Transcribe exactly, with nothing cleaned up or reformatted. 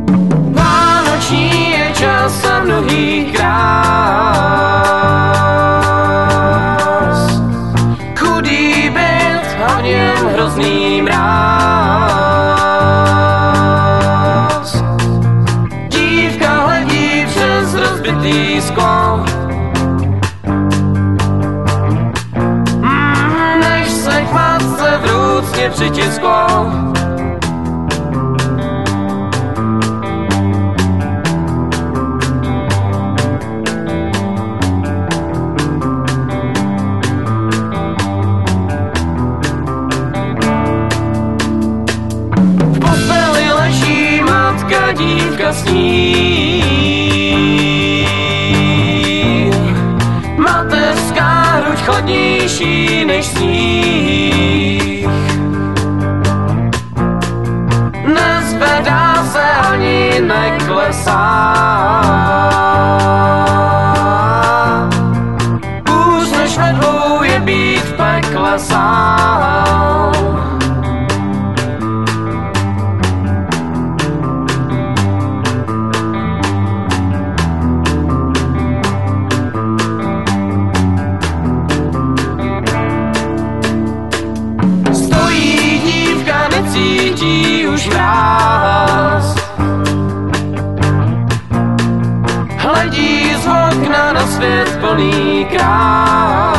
Vánoční je čas a mnohých krás. Chudý byt a v něm hrozný mráz. Dívka hledí přes rozbitý sklo. Mm, než se k matce vrůcně přitisklo. Dívka sní, mateřská hruď chladnější než sníh. Nezvedá se ani neklesá. Už než medlou je být v pekle sám. Cítí už mráz. Hledí z okna na svět plný krás.